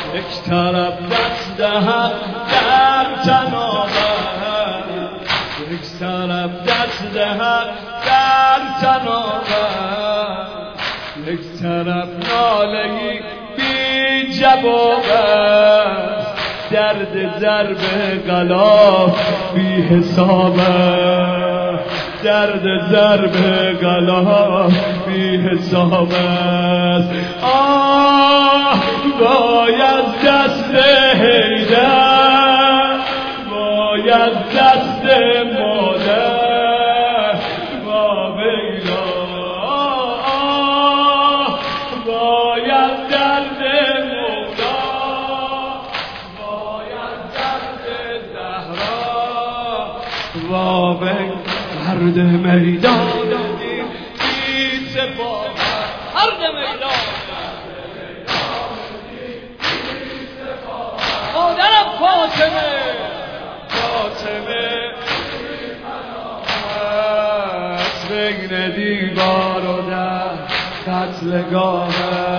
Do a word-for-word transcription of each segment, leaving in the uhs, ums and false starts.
یک طرف دست دهد در تنابت، یک طرف دست دهد در تنابت، یک طرف نالهی بی جواب است، درد ضرب غلاف بی حساب است، درد ضرب غلاف بی حساب است. آه باید دست حیدر، باید دست مادر، با ویلا آه باید درد مولا، باید درد زهرا، با ویلا هرد میدان بی سپاه، هرد میدان مادرم فاطمه، فاطمه از بین دیوار و در قتلگاه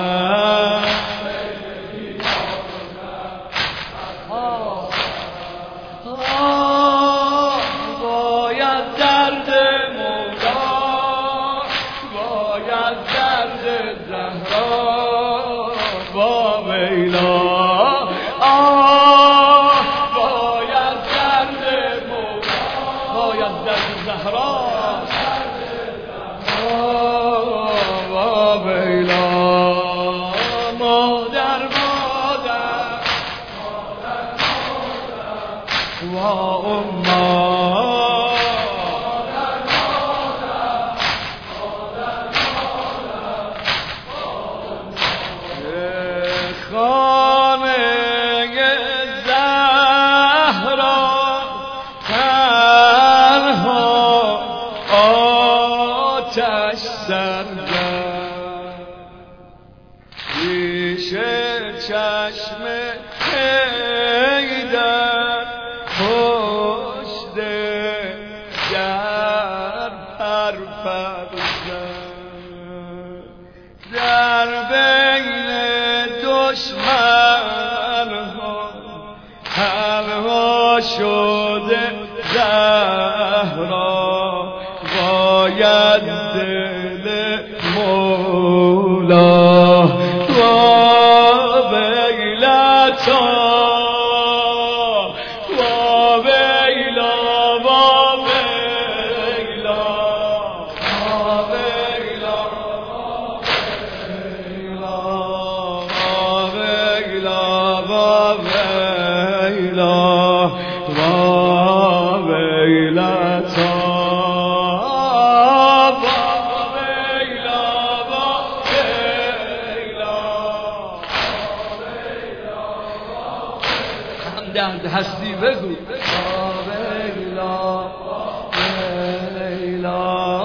چشم حیدر پشت در پرفرزد، در بین دشمن ها تنها شده زهرا، باید دل مولا درد هستی بگو ویلا ویلا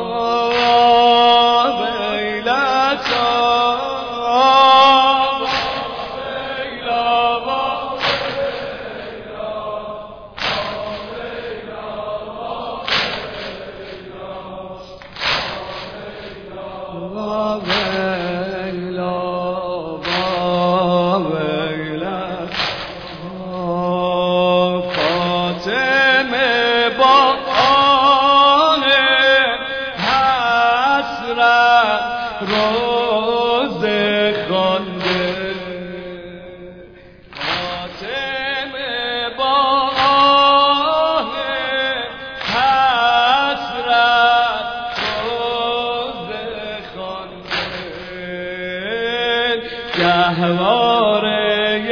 روز خانده فاطمه با آه حسرت روز خانده گهواره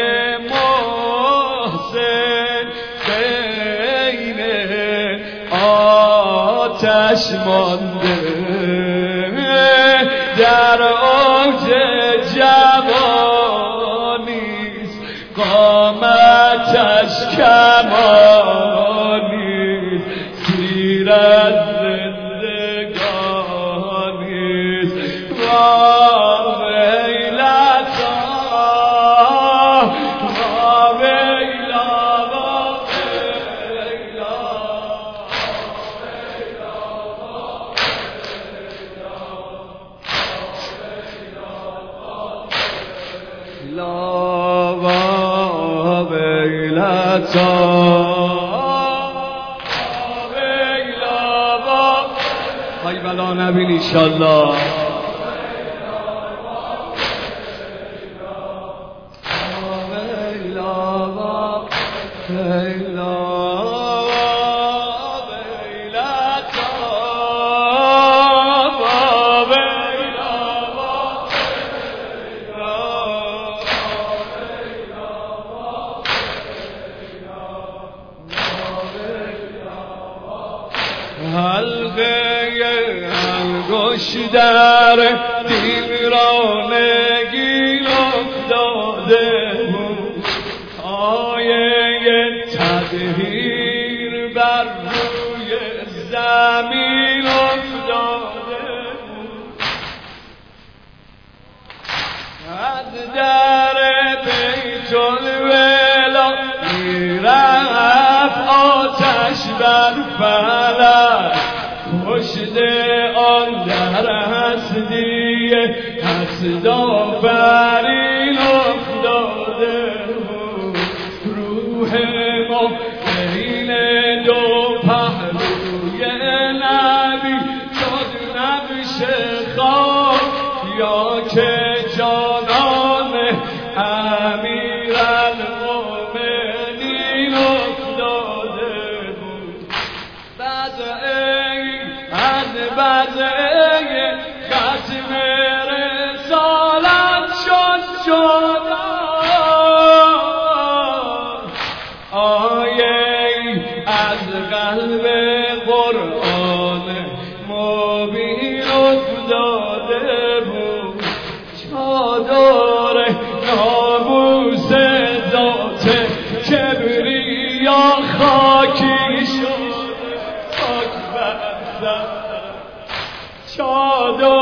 محسن بین آتش مانده در اوج جوانیست قامتش کمانیست سیر از زندگانیست وا ویلتا وا ویلا وا ویلا لا های بلا نبین ایشالله حلقه انگشت در دل را نگین افتاده بود آیه تدهیر بر روی زمین افتاده بود از در بیت الولا میرفت آتش بر فلک پشت آن در هستی هست آفرین افتاده بود روح ما بین دو پهلوی نبی شد نبش خواب یا که جانان امیر المؤمنین افتاده بود بزه ختم رسالت شد شد آیه از قلب قرآن مبین افتاده بود چادر ناموس ذات کبریا خاکی شد خاک بر سر چادر